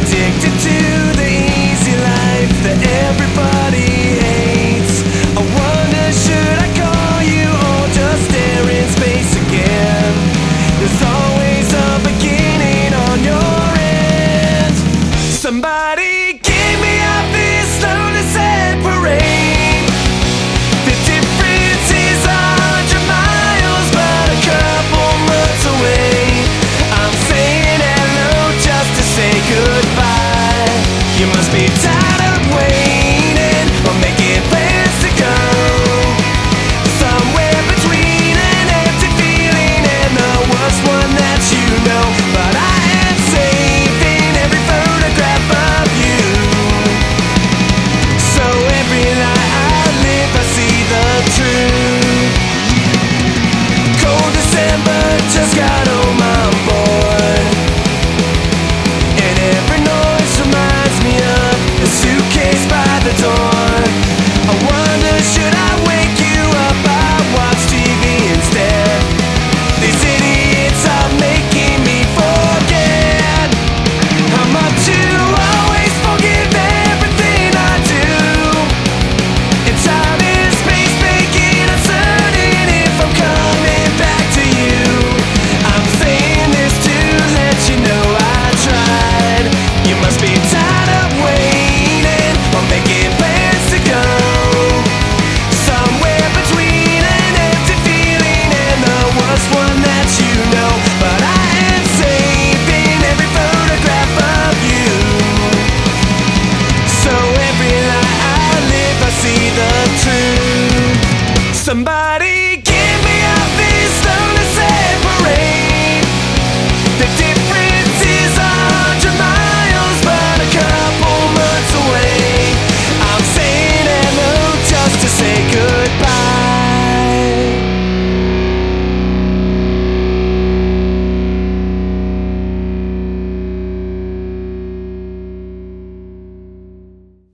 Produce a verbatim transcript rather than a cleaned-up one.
addicted to the easy life that everybody hates. I wonder, should I call you or just stare in space again? There's always a beginning on your end. Somebody get me off this lonely separate. The difference is a hundred miles, but a couple months away. I'm saying hello just to say goodbye. You must be tired